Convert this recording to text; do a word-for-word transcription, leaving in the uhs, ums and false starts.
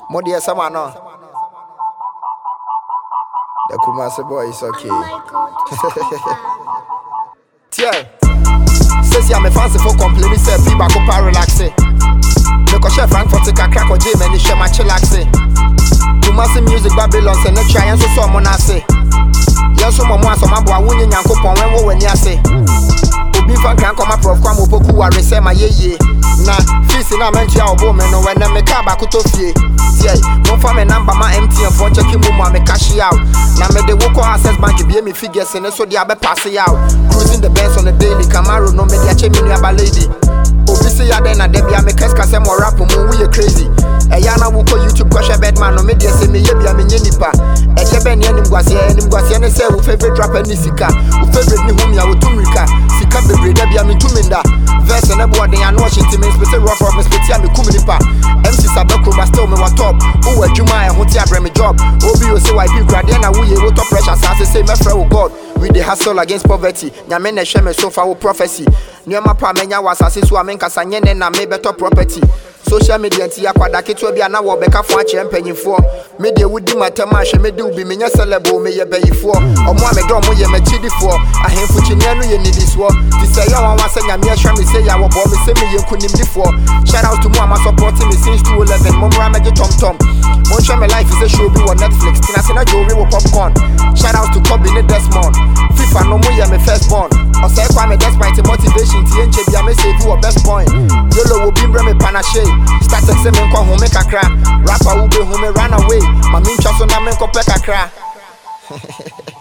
Modi ya sama no. The Kumasi boy is okay. Oh my God. Tiens, says ya me fancy for complaining say be back up relaxing. Because chef Frankfurt take a crack or Jim and he share my chillaxing. Kumasi music Babylon say ne try and so so mo na say. Yes so mo mo so mabo awunye nyankopon wen wo wani ase. Obi fan kan come prof kwa mo poku wa rese ma yeye. Na fees na mentia obo me no when me ka ba ko to fie. Tiens, mo fa me number ma M T N for checking mo ma me cash out. Na me de wo call access bank be me figures and so they abe pass out. Cruising the Benz on the daily Camaro no me dia che me aba lady. Obi say ya den na de bia me keska say mo rap mo we crazy. E ya na wo ko YouTube ko share bedman no me dia say me ye bia me nye nipa. E je be ne anim gwase anim gwase ne say wo favorite rapper ni sika. Wo favorite ni hum ya wo tumrika. Sika bebre de bia me tuminda. Verse na bo den ya no Washington me say rough rough me spit ya me kum nipa. M C Sabeko ba still me wa top. Wo adwuma e ho ti abre me job. Obi o say why people grade na wo ye wo top pressure say say me frɛ wo God. We dey hustle against poverty. Nyame na hwɛ me so fa wo prophecy. Nyama pa menya wasase so amenkasa nyene na me better property. Social media nti yakwada keto bia na wo beka fo ache mpanyifo. Me de wudi matama hwe me de ubi menya celebo me ye bayifo. Omo ame do mo ye machidifo. Ahemfu chinia no ye nidiswo. Ti say ya wan wasa nyame ahwa me say ya wo bo me say me ye nkunimdifo. Shout out to mo ama supporting me since two eleven. Mo mra me tom tom. Mo show me life is a show be on Netflix. Tina say na jori wo popcorn. Shout out to Kobe ne Desmond. FIFA no mo ye me first born. O say kwa me despite motivation ti enche bia me say you best point. Yolo wo bimbre me panache. Start to say me kwa home kakra. Rapper ube home run away. My min chaso na me ko pe kakra.